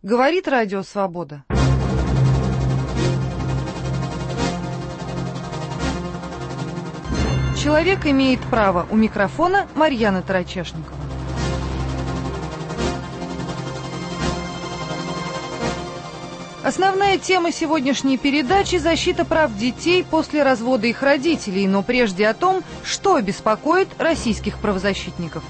Говорит Радио Свобода. Человек имеет право. У микрофона Марьяна Тарачешникова. Основная тема сегодняшней передачи – защита прав детей после развода их родителей, но прежде о том, что беспокоит российских правозащитников.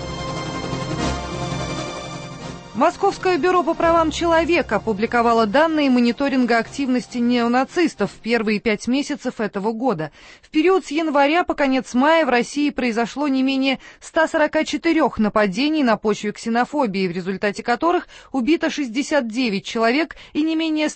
Московское бюро по правам человека опубликовало данные мониторинга активности неонацистов в первые 5 месяцев этого года. В период с января по конец мая в России произошло не менее 144 нападений на почве ксенофобии, в результате которых убито 69 человек и не менее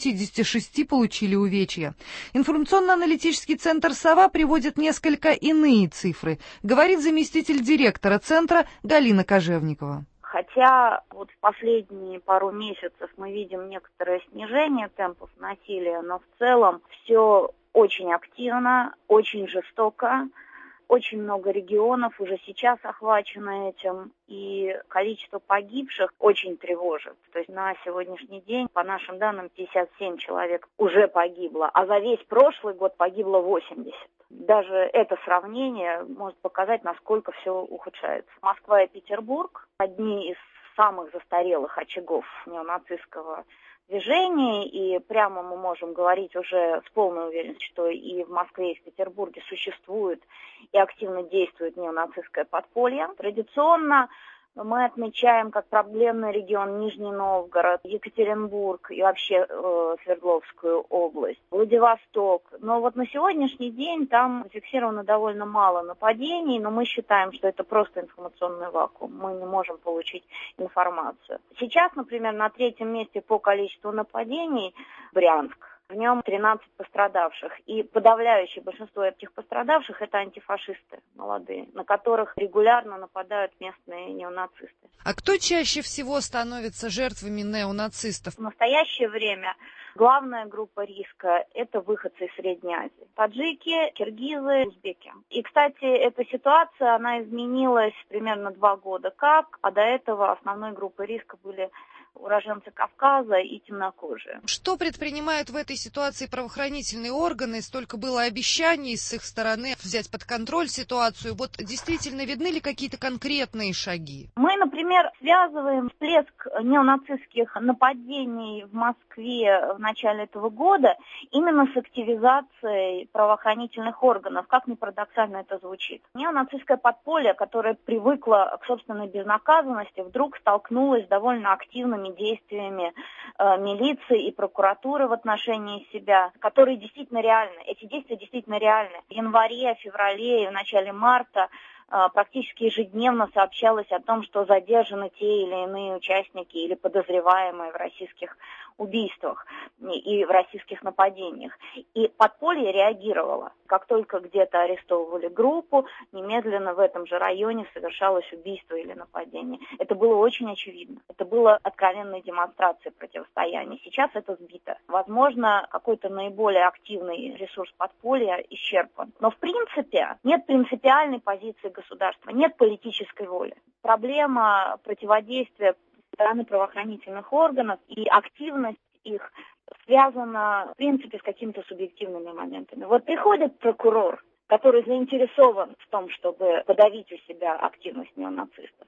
156 получили увечья. Информационно-аналитический центр «Сова» приводит несколько иные цифры, говорит заместитель директора центра Галина Кожевникова. Хотя вот в последние пару месяцев мы видим некоторое снижение темпов насилия, но в целом все очень активно, очень жестоко. Очень много регионов уже сейчас охвачено этим, и количество погибших очень тревожит. То есть на сегодняшний день, по нашим данным, 57 человек уже погибло, а за весь прошлый год погибло 80. Даже это сравнение может показать, насколько все ухудшается. Москва и Петербург – одни из самых застарелых очагов неонацистского движения, и прямо мы можем говорить уже с полной уверенностью, что и в Москве, и в Петербурге существует и активно действует неонацистское подполье. Традиционно мы отмечаем как проблемный регион Нижний Новгород, Екатеринбург и вообще Свердловскую область, Владивосток. Но вот на сегодняшний день там зафиксировано довольно мало нападений, но мы считаем, что это просто информационный вакуум. Мы не можем получить информацию. Сейчас, например, на 3-м месте по количеству нападений Брянск. В нем 13 пострадавших. И подавляющее большинство этих пострадавших – это антифашисты молодые, на которых регулярно нападают местные неонацисты. А кто чаще всего становится жертвами неонацистов? В настоящее время главная группа риска – это выходцы из Средней Азии. Таджики, киргизы, узбеки. И, кстати, эта ситуация, она изменилась примерно 2 года как, а до этого основной группой риска были уроженцы Кавказа и темнокожие. Что предпринимают в этой ситуации правоохранительные органы? Столько было обещаний с их стороны взять под контроль ситуацию. Вот действительно видны ли какие-то конкретные шаги? Мы, например, связываем всплеск неонацистских нападений в Москве в начале этого года именно с активизацией правоохранительных органов. Как ни парадоксально это звучит. Неонацистское подполье, которое привыкло к собственной безнаказанности, вдруг столкнулось с довольно активными действиями милиции и прокуратуры в отношении себя, которые действительно реальны. Эти действия действительно реальны. В январе, феврале и в начале марта практически ежедневно сообщалось о том, что задержаны те или иные участники или подозреваемые в российских убийствах и в российских нападениях. И подполье реагировало. Как только где-то арестовывали группу, немедленно в этом же районе совершалось убийство или нападение. Это было очень очевидно. Это было откровенной демонстрацией противостояния. Сейчас это сбито. Возможно, какой-то наиболее активный ресурс подполья исчерпан. Но в принципе нет принципиальной позиции государства, нет политической воли. Проблема противодействия стороны правоохранительных органов и активность их связана, в принципе, с какими-то субъективными моментами. Вот приходит прокурор, который заинтересован в том, чтобы подавить у себя активность неонацистов.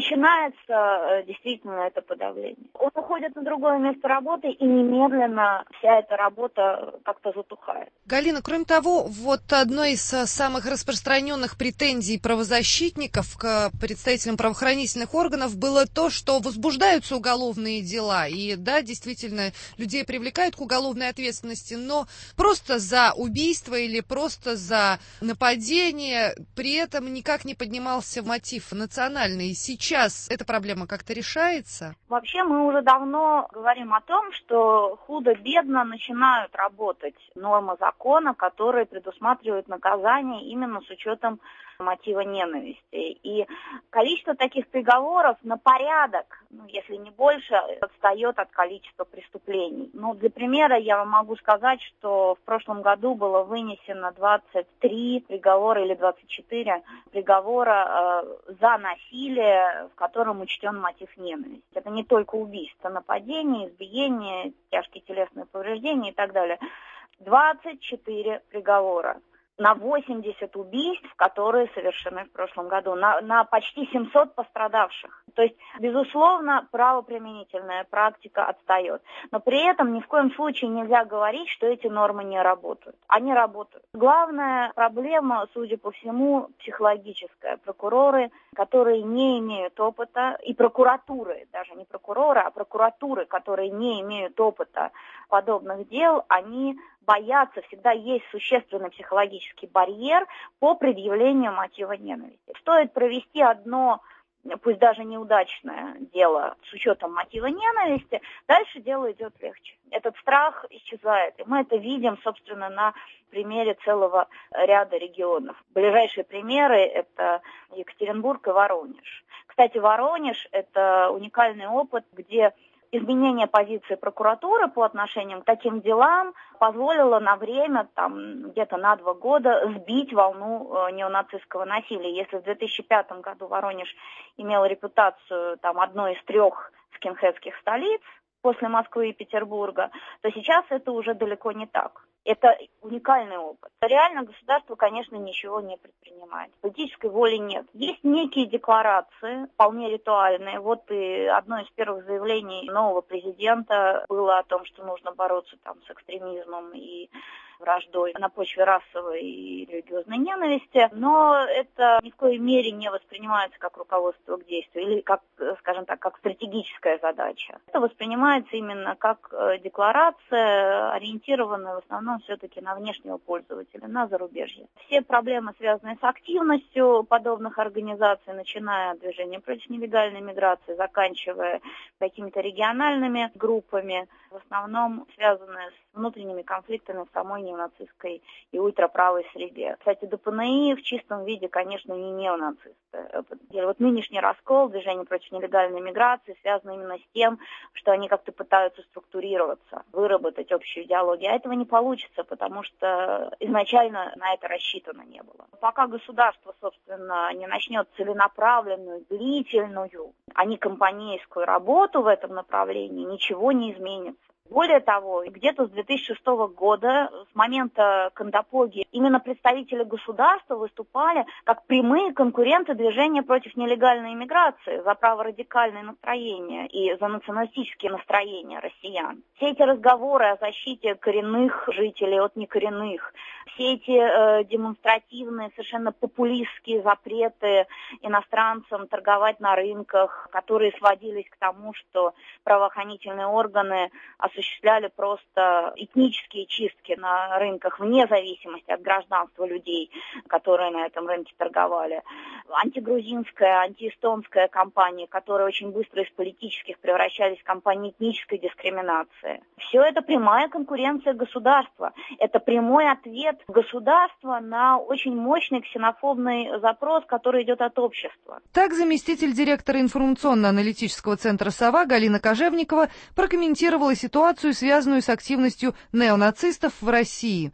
Начинается действительно это подавление. Он уходит на другое место работы, и немедленно вся эта работа как-то затухает. Галина, кроме того, вот одной из самых распространенных претензий правозащитников к представителям правоохранительных органов было то, что возбуждаются уголовные дела. И да, действительно, людей привлекают к уголовной ответственности, но просто за убийство или просто за нападение, при этом никак не поднимался мотив национальный. Сейчас эта проблема как-то решается? Вообще мы уже давно говорим о том, что худо-бедно начинают работать нормы закона, которые предусматривают наказание именно с учетом мотива ненависти. И количество таких приговоров на порядок, если не больше, отстает от количества преступлений. Для примера я вам могу сказать, что в прошлом году было вынесено 23 23 приговора или 24 приговора за насилие, в котором учтен мотив ненависти. Это не только убийство, нападение, избиение, тяжкие телесные повреждения и так далее. 24 приговора на 80 убийств, которые совершены в прошлом году, на почти 700 пострадавших. То есть, безусловно, правоприменительная практика отстает. Но при этом ни в коем случае нельзя говорить, что эти нормы не работают. Они работают. Главная проблема, судя по всему, психологическая. Прокуроры, которые не имеют опыта, и прокуратуры, даже не прокуроры, а прокуратуры, которые не имеют опыта подобных дел, они боятся, всегда есть существенный психологический барьер по предъявлению мотива ненависти. Стоит провести одно, пусть даже неудачное дело с учетом мотива ненависти, дальше дело идет легче. Этот страх исчезает, и мы это видим, собственно, на примере целого ряда регионов. Ближайшие примеры – это Екатеринбург и Воронеж. Кстати, Воронеж – это уникальный опыт, где изменение позиции прокуратуры по отношению к таким делам позволило на время, где-то на 2 года, сбить волну неонацистского насилия. Если в 2005 году Воронеж имел репутацию одной из 3 скинхедских столиц после Москвы и Петербурга, то сейчас это уже далеко не так. Это уникальный опыт. Реально государство, конечно, ничего не предпринимает. Политической воли нет. Есть некие декларации, вполне ритуальные. Вот и одно из первых заявлений нового президента было о том, что нужно бороться с экстремизмом и враждой на почве расовой и религиозной ненависти, но это ни в коей мере не воспринимается как руководство к действию или как, скажем так, как стратегическая задача. Это воспринимается именно как декларация, ориентированная в основном все-таки на внешнего пользователя, на зарубежье. Все проблемы, связанные с активностью подобных организаций, начиная от движения против нелегальной миграции, заканчивая какими-то региональными группами, в основном связаны с внутренними конфликтами в самой неонацистской и ультраправой среде. Кстати, ДПНИ в чистом виде, конечно, не неонацисты. Вот нынешний раскол, движение против нелегальной миграции, связан именно с тем, что они как-то пытаются структурироваться, выработать общую идеологию. А этого не получится, потому что изначально на это рассчитано не было. Пока государство, собственно, не начнет целенаправленную, длительную, а не компанейскую работу в этом направлении, ничего не изменится. Более того, где-то с 2006 года, с момента Кандапоги, именно представители государства выступали как прямые конкуренты движения против нелегальной иммиграции, за праворадикальные настроения и за националистические настроения россиян. Все эти разговоры о защите коренных жителей от некоренных, все эти демонстративные, совершенно популистские запреты иностранцам торговать на рынках, которые сводились к тому, что правоохранительные органы осуществляли просто этнические чистки на рынках вне зависимости от гражданства людей, которые на этом рынке торговали. Антигрузинская, антиэстонская кампания, которые очень быстро из политических превращались в кампании этнической дискриминации. Все это прямая конкуренция государства. Это прямой ответ государства на очень мощный ксенофобный запрос, который идет от общества. Так заместитель директора информационно-аналитического центра «Сова» Галина Кожевникова прокомментировала ситуацию, связанную с активностью неонацистов в России.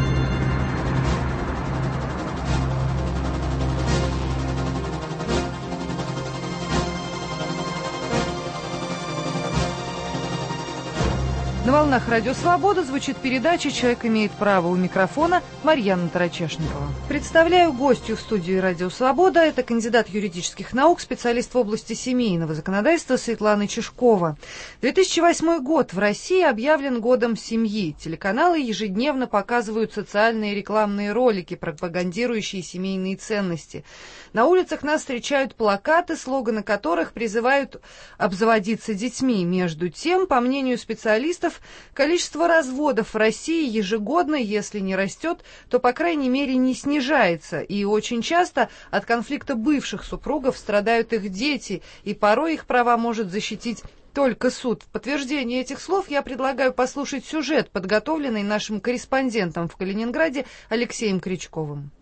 На волнах «Радио Свобода» звучит передача «Человек имеет право». У микрофона Марьяна Тарачешникова. Представляю гостью в студии «Радио Свобода». Это кандидат юридических наук, специалист в области семейного законодательства Светлана Чешкова. 2008 год в России объявлен годом семьи. Телеканалы ежедневно показывают социальные рекламные ролики, пропагандирующие семейные ценности. На улицах нас встречают плакаты, слоганы которых призывают обзаводиться детьми. Между тем, по мнению специалистов, количество разводов в России ежегодно, если не растет, то, по крайней мере, не снижается. И очень часто от конфликта бывших супругов страдают их дети, и порой их права может защитить только суд. В подтверждение этих слов я предлагаю послушать сюжет, подготовленный нашим корреспондентом в Калининграде Алексеем Крючковым.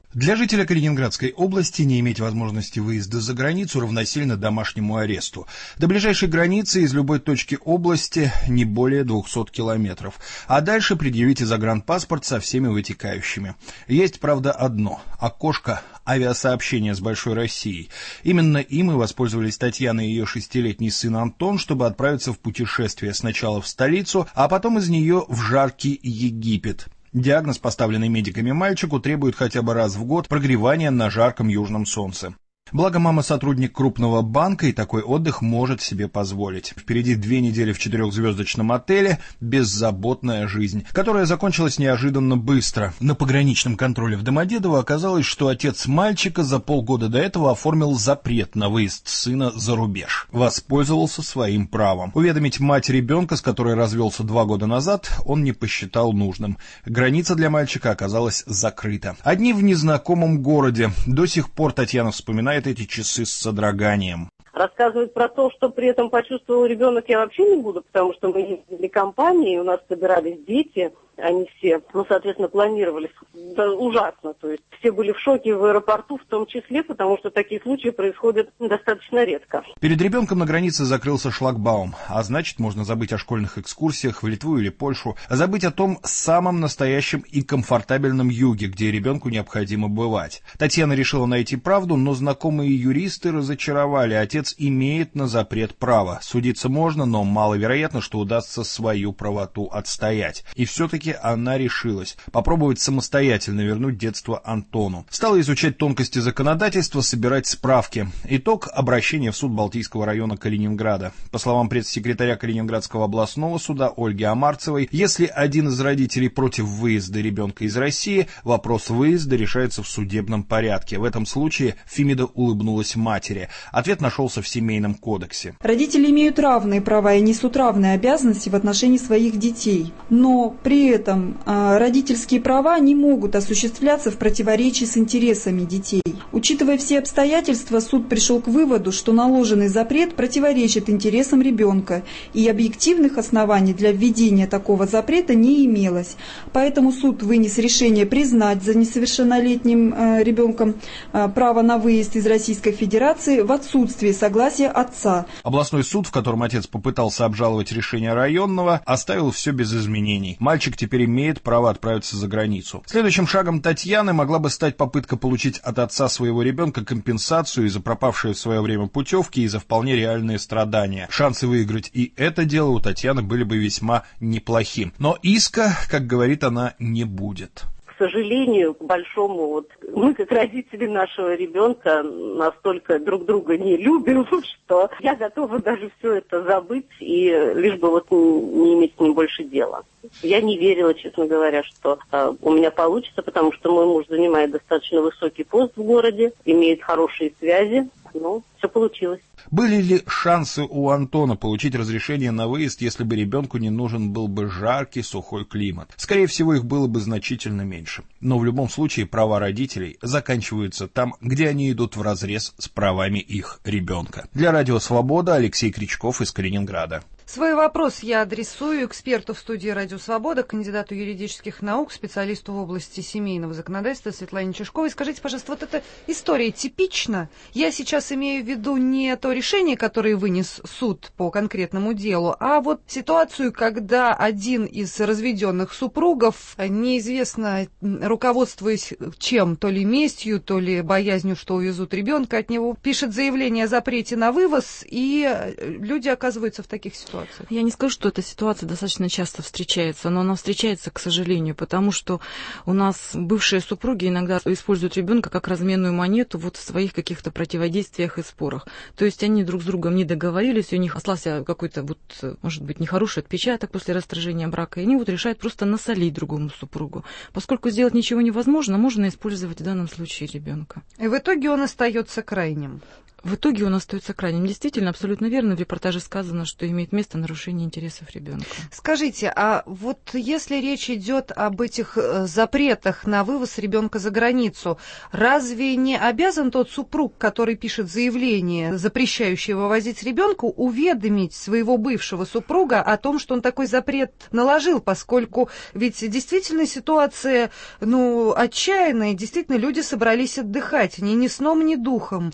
Для жителя Калининградской области не иметь возможности выезда за границу равносильно домашнему аресту. До ближайшей границы из любой точки области не более 200 километров. А дальше предъявите загранпаспорт со всеми вытекающими. Есть, правда, одно – окошко авиасообщения с Большой Россией. Именно им и воспользовались Татьяна и ее 6-летний сын Антон, чтобы отправиться в путешествие сначала в столицу, а потом из нее в жаркий Египет. Диагноз, поставленный медиками мальчику, требует хотя бы раз в год прогревания на жарком южном солнце. Благо, мама сотрудник крупного банка, и такой отдых может себе позволить. Впереди 2 недели в 4-звездочном отеле, беззаботная жизнь, которая закончилась неожиданно быстро. На пограничном контроле в Домодедово оказалось, что отец мальчика за полгода до этого оформил запрет на выезд сына за рубеж. Воспользовался своим правом. Уведомить мать ребенка, с которой развелся 2 года назад, он не посчитал нужным. Граница для мальчика оказалась закрыта. Одни в незнакомом городе. До сих пор Татьяна вспоминает эти часы с содроганием. Рассказывать про то, что при этом почувствовал ребенок, я вообще не буду, потому что мы ездили компанией, у нас собирались дети, они все, соответственно, планировались. Да, ужасно, то есть все были в шоке в аэропорту в том числе, потому что такие случаи происходят достаточно редко. Перед ребенком на границе закрылся шлагбаум, а значит, можно забыть о школьных экскурсиях в Литву или Польшу, забыть о том самом настоящем и комфортабельном юге, где ребенку необходимо бывать. Татьяна решила найти правду, но знакомые юристы разочаровали. Отец имеет на запрет право. Судиться можно, но маловероятно, что удастся свою правоту отстоять. И все-таки она решилась попробовать самостоятельно вернуть детство Антону. Стала изучать тонкости законодательства, собирать справки. Итог – обращение в суд Балтийского района Калининграда. По словам пресс-секретаря Калининградского областного суда Ольги Амарцевой, если один из родителей против выезда ребенка из России, вопрос выезда решается в судебном порядке. В этом случае Фемида улыбнулась матери. Ответ нашелся в Семейном кодексе. Родители имеют равные права и несут равные обязанности в отношении своих детей. Но при этом родительские права не могут осуществляться в противоречии с интересами детей. Учитывая все обстоятельства, суд пришел к выводу, что наложенный запрет противоречит интересам ребенка, и объективных оснований для введения такого запрета не имелось. Поэтому суд вынес решение признать за несовершеннолетним ребенком право на выезд из Российской Федерации в отсутствии согласия отца. Областной суд, в котором отец попытался обжаловать решение районного, оставил все без изменений. Мальчик теперь имеет право отправиться за границу. Следующим шагом Татьяны могла бы стать попытка получить от отца своего ребенка компенсацию за пропавшие в свое время путевки и за вполне реальные страдания. Шансы выиграть и это дело у Татьяны были бы весьма неплохи. Но иска, как говорит она, не будет. К сожалению, к большому, мы, как родители нашего ребенка, настолько друг друга не любим, что я готова даже все это забыть и лишь бы не иметь с ним больше дела. Я не верила, честно говоря, что у меня получится, потому что мой муж занимает достаточно высокий пост в городе, имеет хорошие связи, но все получилось. Были ли шансы у Антона получить разрешение на выезд, если бы ребенку не нужен был бы жаркий, сухой климат? Скорее всего, их было бы значительно меньше. Но в любом случае права родителей заканчиваются там, где они идут вразрез с правами их ребенка. Для Радио Свобода Алексей Кричков из Калининграда. Свой вопрос я адресую эксперту в студии «Радио Свобода», кандидату юридических наук, специалисту в области семейного законодательства Светлане Чешковой. Скажите, пожалуйста, вот эта история типична? Я сейчас имею в виду не то решение, которое вынес суд по конкретному делу, а вот ситуацию, когда один из разведенных супругов, неизвестно, руководствуясь чем, то ли местью, то ли боязнью, что увезут ребенка от него, пишет заявление о запрете на вывоз, и люди оказываются в таких ситуациях. Я не скажу, что эта ситуация достаточно часто встречается, но она встречается, к сожалению, потому что у нас бывшие супруги иногда используют ребенка как разменную монету в своих каких-то противодействиях и спорах. То есть они друг с другом не договорились, у них остался какой-то, может быть, нехороший отпечаток после расторжения брака, и они решают просто насолить другому супругу. Поскольку сделать ничего невозможно, можно использовать в данном случае ребенка. И в итоге он остается крайним. В итоге он остается крайним. Действительно, абсолютно верно, в репортаже сказано, что имеет место нарушение интересов ребенка. Скажите, а вот если речь идет об этих запретах на вывоз ребенка за границу, разве не обязан тот супруг, который пишет заявление, запрещающее вывозить ребенка, уведомить своего бывшего супруга о том, что он такой запрет наложил, поскольку ведь действительно ситуация, отчаянная, действительно люди собрались отдыхать, ни сном, ни духом.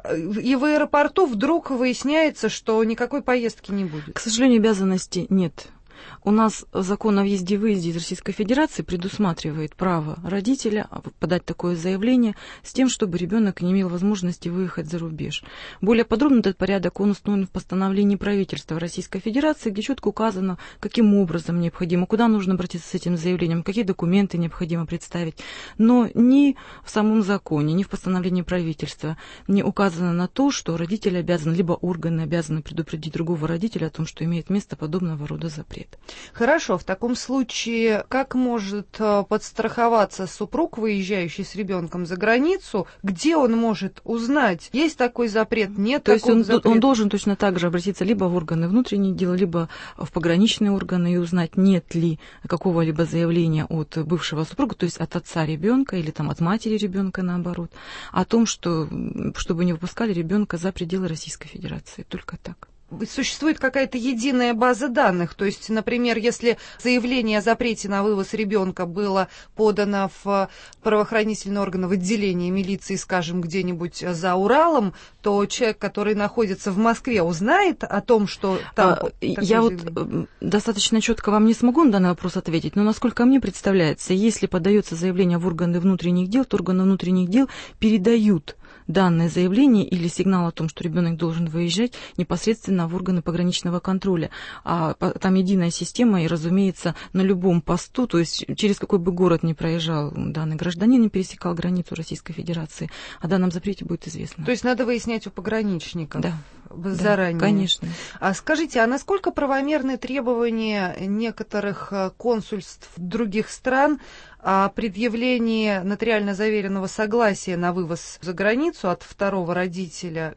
И в аэропорту вдруг выясняется, что никакой поездки не будет. К сожалению, обязанности нет. У нас закон о въезде и выезде из Российской Федерации предусматривает право родителя подать такое заявление с тем, чтобы ребенок не имел возможности выехать за рубеж. Более подробно этот порядок он установлен в постановлении правительства Российской Федерации, где четко указано, каким образом необходимо, куда нужно обратиться с этим заявлением, какие документы необходимо представить. Но ни в самом законе, ни в постановлении правительства не указано на то, что родитель обязан, либо органы обязаны предупредить другого родителя о том, что имеет место подобного рода запрет. Хорошо, в таком случае как может подстраховаться супруг, выезжающий с ребенком за границу? Где он может узнать, есть такой запрет, нет такого запрета? То есть он должен точно так же обратиться либо в органы внутренних дел, либо в пограничные органы и узнать, нет ли какого-либо заявления от бывшего супруга, то есть от отца ребенка или там от матери ребенка, наоборот, о том, что чтобы не выпускали ребенка за пределы Российской Федерации. Только так. Существует какая-то единая база данных, то есть, например, если заявление о запрете на вывоз ребенка было подано в правоохранительные органы, в отделении милиции, скажем, где-нибудь за Уралом, то человек, который находится в Москве, узнает о том, что там... Я достаточно четко вам не смогу на данный вопрос ответить, но насколько мне представляется, если подается заявление в органы внутренних дел, то органы внутренних дел передают данное заявление или сигнал о том, что ребенок должен выезжать, непосредственно в органы пограничного контроля. А там единая система, и, разумеется, на любом посту, то есть через какой бы город ни проезжал данный гражданин, не пересекал границу Российской Федерации, о данном запрете будет известно. То есть надо выяснять у пограничников? Да. Заранее. Да, конечно. Скажите, а насколько правомерны требования некоторых консульств других стран о предъявлении нотариально заверенного согласия на вывоз за границу от второго родителя?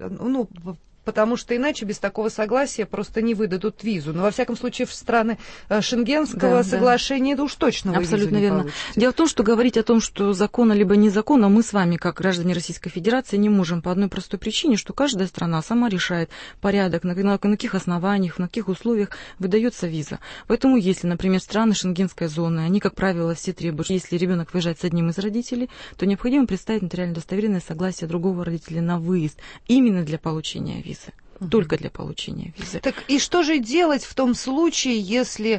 Потому что иначе без такого согласия просто не выдадут визу. Но, во всяком случае, в страны Шенгенского соглашения это уж точно вы абсолютно визу не верно. получите. Дело в том, что говорить о том, что законно либо незаконно, мы с вами, как граждане Российской Федерации, не можем по одной простой причине, что каждая страна сама решает порядок, на каких основаниях, на каких условиях выдается виза. Поэтому, если, например, страны Шенгенской зоны, они, как правило, все требуют, если ребенок выезжает с одним из родителей, то необходимо представить нотариально удостоверенное согласие другого родителя на выезд именно для получения визы. Только для получения визы. Так и что же делать в том случае, если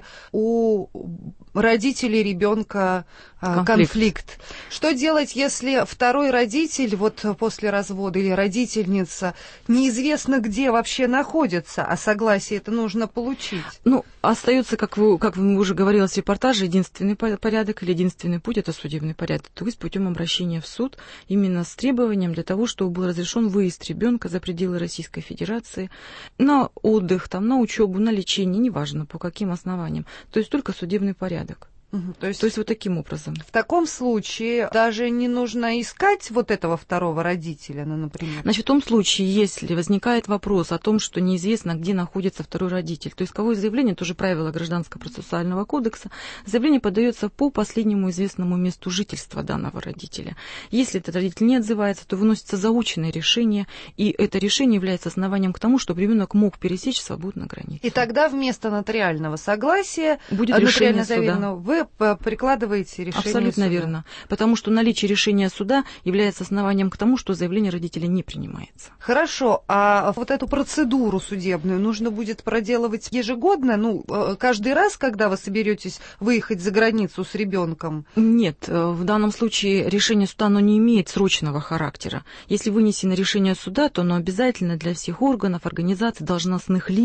у родителей ребенка конфликт? Что делать, если второй родитель после развода или родительница неизвестно где вообще находится, а согласие это нужно получить? Остается, как вы уже говорили в репортаже, единственный порядок или единственный путь – это судебный порядок, то есть путем обращения в суд именно с требованием для того, чтобы был разрешен выезд ребенка за пределы Российской Федерации на отдых, на учебу, на лечение, неважно по каким основаниям, то есть только судебный порядок. То есть вот таким образом. В таком случае даже не нужно искать этого второго родителя, например? Значит, в том случае, если возникает вопрос о том, что неизвестно, где находится второй родитель, то исковое заявление, тоже правило Гражданского процессуального кодекса, заявление подается по последнему известному месту жительства данного родителя. Если этот родитель не отзывается, то выносится заочное решение, и это решение является основанием к тому, чтобы ребенок мог пересечь свободно границу. И тогда вместо нотариального согласия, будет решение суда. Вы прикладываете решение Абсолютно суда. верно. Потому что наличие решения суда является основанием к тому, что заявление родителя не принимается. Хорошо. А эту процедуру судебную нужно будет проделывать ежегодно? Каждый раз, когда вы соберетесь выехать за границу с ребенком? Нет. В данном случае решение суда не имеет срочного характера. Если вынесено решение суда, то оно обязательно для всех органов, организаций, должностных лиц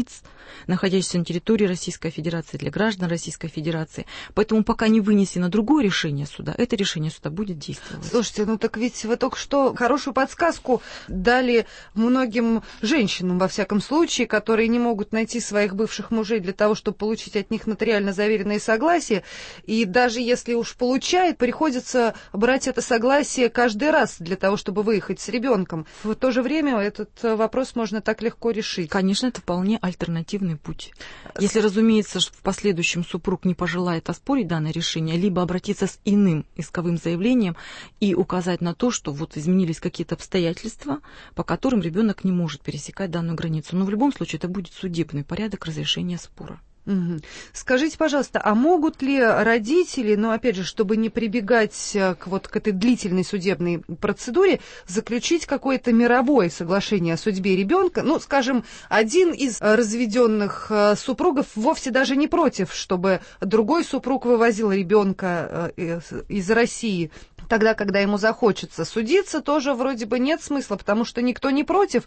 находящихся на территории Российской Федерации, для граждан Российской Федерации. Поэтому пока не вынесено другое решение суда, это решение суда будет действовать. Слушайте, ну так ведь вы только что хорошую подсказку дали многим женщинам, во всяком случае, которые не могут найти своих бывших мужей для того, чтобы получить от них нотариально заверенные согласия. И даже если уж получает, приходится брать это согласие каждый раз для того, чтобы выехать с ребенком. В то же время этот вопрос можно так легко решить. Конечно, это вполне альтернативный путь. Если, разумеется, в последующем супруг не пожелает оспорить данное решение, либо обратиться с иным исковым заявлением и указать на то, что вот изменились какие-то обстоятельства, по которым ребенок не может пересекать данную границу. Но в любом случае это будет судебный порядок разрешения спора. Угу. Скажите, пожалуйста, а могут ли родители, ну, опять же, чтобы не прибегать к этой длительной судебной процедуре, заключить какое-то мировое соглашение о судьбе ребенка? Ну, скажем, один из разведенных супругов вовсе даже не против, чтобы другой супруг вывозил ребенка из России тогда, когда ему захочется. Судиться тоже вроде бы нет смысла, потому что никто не против,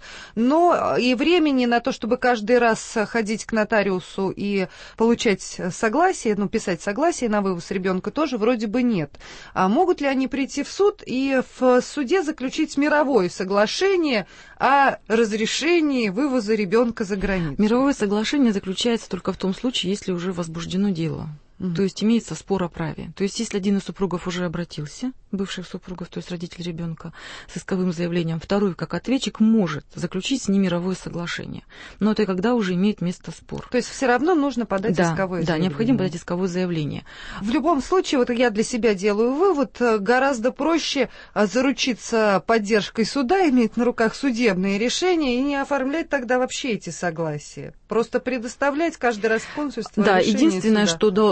но и времени на то, чтобы каждый раз ходить к нотариусу и получать согласие, ну, писать согласие на вывоз ребенка тоже вроде бы нет. А могут ли они прийти в суд и в суде заключить мировое соглашение о разрешении вывоза ребенка за границу? Мировое соглашение заключается только в том случае, если уже возбуждено дело. То есть имеется спор о праве. То есть если один из супругов уже обратился, бывших супругов, то есть родитель ребенка, с исковым заявлением, второй, как ответчик, может заключить с ним мировое соглашение. Но это когда уже имеет место спор. То есть все равно нужно подать исковое заявление. Да, необходимо подать исковое заявление. В любом случае, вот я для себя делаю вывод, гораздо проще заручиться поддержкой суда, иметь на руках судебные решения и не оформлять тогда вообще эти согласия. Просто предоставлять каждый раз в консульство решение суда. Единственное,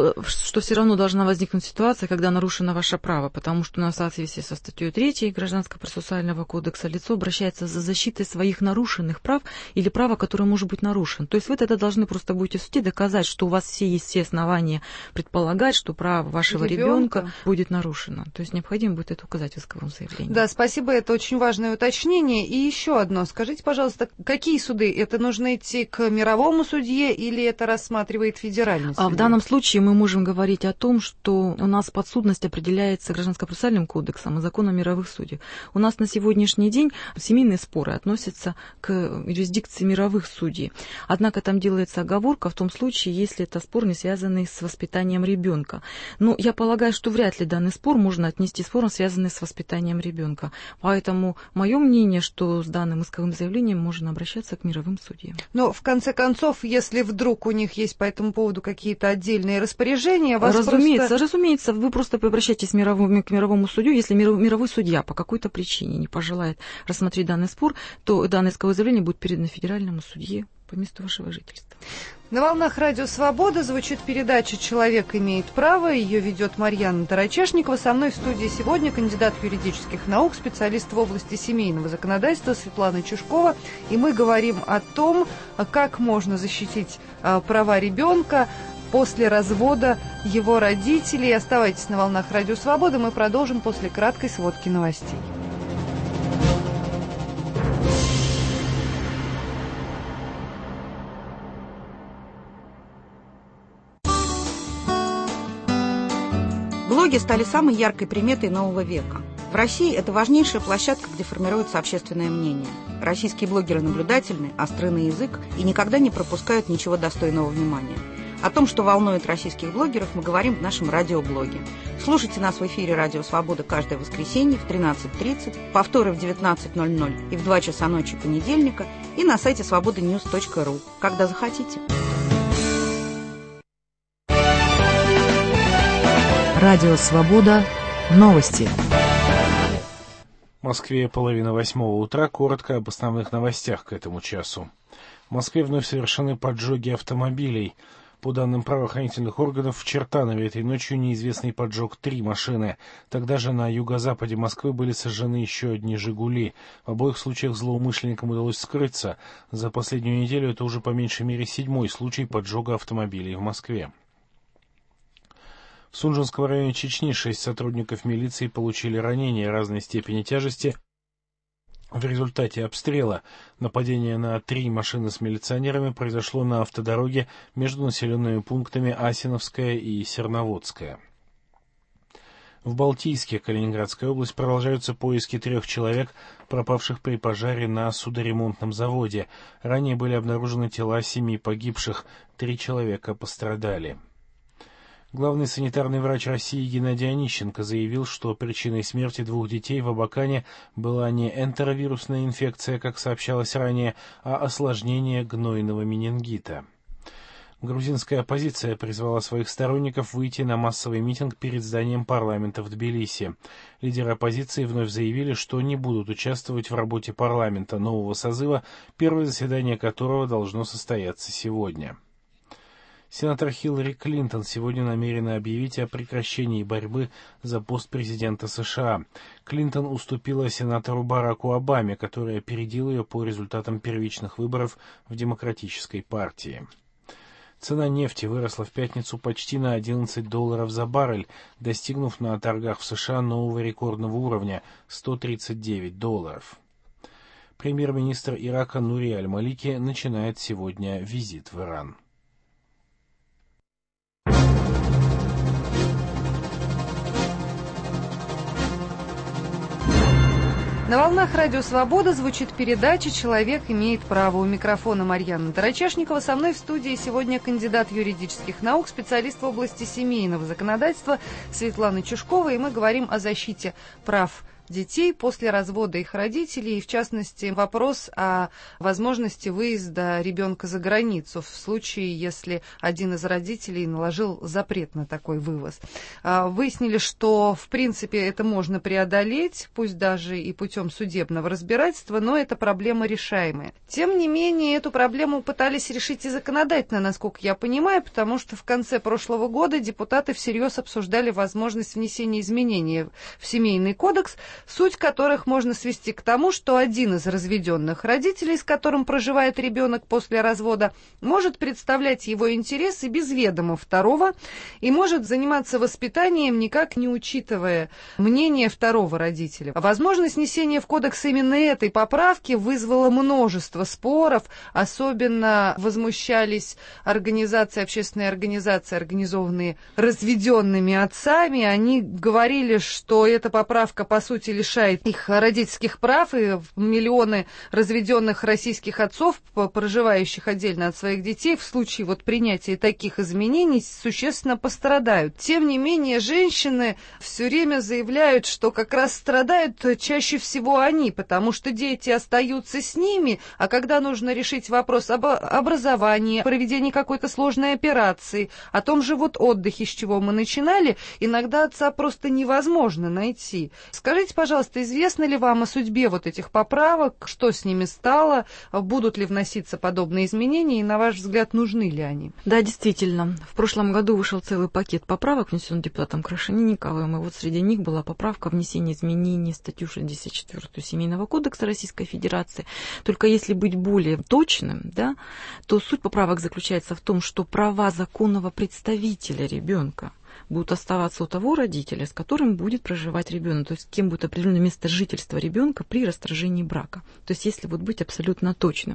что все равно должна возникнуть ситуация, когда нарушено ваше право, потому что у нас в соответствии со статьей 3 Гражданского процессуального кодекса лицо обращается за защитой своих нарушенных прав или права, которое может быть нарушено. То есть вы тогда должны просто будете в суде доказать, что у вас есть все основания предполагать, что право вашего ребенка будет нарушено. То есть необходимо будет это указать в исковом заявлении. Да, спасибо, это очень важное уточнение. И еще одно. Скажите, пожалуйста, какие суды? Это нужно идти к мировому судье или это рассматривает федеральный суд? В данном случае мы можем говорить о том, что у нас подсудность определяется Гражданско-процессуальным кодексом и законом мировых судей. У нас на сегодняшний день семейные споры относятся к юрисдикции мировых судей. Однако там делается оговорка в том случае, если это спор, не связанный с воспитанием ребенка. Но я полагаю, что вряд ли данный спор можно отнести спором, связанный с воспитанием ребенка. Поэтому мое мнение, что с данным исковым заявлением можно обращаться к мировым судьям. Но в конце концов, если вдруг у них есть по этому поводу какие-то отдельные распоряжения, Разумеется, вы просто обращайтесь к мировому судью. Если мировой судья по какой-то причине не пожелает рассмотреть данный спор, то данное исковое заявление будет передано федеральному судье по месту вашего жительства. На волнах Радио Свобода звучит передача «Человек имеет право». Ее ведет Марьяна Тарачешникова. Со мной в студии сегодня кандидат юридических наук, специалист в области семейного законодательства Светлана Чушкова. И мы говорим о том, как можно защитить права ребенка после развода его родителей. Оставайтесь на волнах Радио Свобода. Мы продолжим после краткой сводки новостей. Блоги стали самой яркой приметой нового века. В России это важнейшая площадка, где формируется общественное мнение. Российские блогеры наблюдательны, остры на язык и никогда не пропускают ничего достойного внимания. О том, что волнует российских блогеров, мы говорим в нашем радиоблоге. Слушайте нас в эфире «Радио Свобода» каждое воскресенье в 13:30, повторы в 19:00 и в 2 часа ночи понедельника, и на сайте svobodanews.ru, когда захотите. Радио Свобода. Новости. В Москве 7:30 утра. Коротко об основных новостях к этому часу. В Москве вновь совершены поджоги автомобилей. По данным правоохранительных органов, в Чертанове этой ночью неизвестный поджег 3 машины. Тогда же на юго-западе Москвы были сожжены еще одни «Жигули». В обоих случаях злоумышленникам удалось скрыться. За последнюю неделю это уже по меньшей мере 7-й случай поджога автомобилей в Москве. В Сунжинском районе Чечни 6 сотрудников милиции получили ранения разной степени тяжести В результате обстрела нападение на 3 машины с милиционерами произошло на автодороге между населенными пунктами Асиновская и Серноводская. В Балтийске, Калининградская область, продолжаются поиски 3 человек, пропавших при пожаре на судоремонтном заводе. Ранее были обнаружены тела 7 погибших, 3 человека пострадали. Главный санитарный врач России Геннадий Онищенко заявил, что причиной смерти 2 детей в Абакане была не энтеровирусная инфекция, как сообщалось ранее, а осложнение гнойного менингита. Грузинская оппозиция призвала своих сторонников выйти на массовый митинг перед зданием парламента в Тбилиси. Лидеры оппозиции вновь заявили, что не будут участвовать в работе парламента нового созыва, первое заседание которого должно состояться сегодня. Сенатор Хиллари Клинтон сегодня намерена объявить о прекращении борьбы за пост президента США. Клинтон уступила сенатору Бараку Обаме, который опередил ее по результатам первичных выборов в Демократической партии. Цена нефти выросла в пятницу почти на $11 за баррель, достигнув на торгах в США нового рекордного уровня – $139. Премьер-министр Ирака Нури Аль-Малики начинает сегодня визит в Иран. На волнах Радио Свобода звучит передача «Человек имеет право». У микрофона Марьяна Тарачешникова. Со мной в студии сегодня кандидат юридических наук, специалист в области семейного законодательства Светлана Чушкова. И мы говорим о защите прав детей после развода их родителей, и в частности вопрос о возможности выезда ребенка за границу в случае, если один из родителей наложил запрет на такой вывоз. Выяснили, что в принципе это можно преодолеть, пусть даже и путем судебного разбирательства, но это проблема решаемая. Тем не менее, эту проблему пытались решить и законодательно, насколько я понимаю, потому что в конце прошлого года депутаты всерьез обсуждали возможность внесения изменений в Семейный кодекс, суть которых можно свести к тому, что один из разведенных родителей, с которым проживает ребенок после развода, может представлять его интересы без ведома второго и может заниматься воспитанием, никак не учитывая мнение второго родителя. Возможность внесения в кодекс именно этой поправки вызвала множество споров, особенно возмущались общественные организации, организованные разведенными отцами. Они говорили, что эта поправка, по сути, лишает их родительских прав, и миллионы разведенных российских отцов, проживающих отдельно от своих детей, в случае принятия таких изменений существенно пострадают. Тем не менее, женщины все время заявляют, что как раз страдают чаще всего они, потому что дети остаются с ними, а когда нужно решить вопрос об образовании, проведении какой-то сложной операции, о том же отдыхе, с чего мы начинали, иногда отца просто невозможно найти. Скажите, пожалуйста, известно ли вам о судьбе этих поправок, что с ними стало, будут ли вноситься подобные изменения и, на ваш взгляд, нужны ли они? Да, действительно. В прошлом году вышел целый пакет поправок, внесен депутатом Крашенинниковым, и среди них была поправка о внесении изменений в статью 64 Семейного кодекса Российской Федерации. Только если быть более точным, то суть поправок заключается в том, что права законного представителя ребенка будут оставаться у того родителя, с которым будет проживать ребенок, то есть кем будет определено место жительства ребенка при расторжении брака. То есть если быть абсолютно точным.